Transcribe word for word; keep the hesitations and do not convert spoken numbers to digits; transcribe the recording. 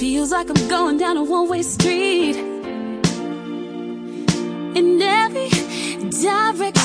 Feels like I'm going down a one-way street. In every direction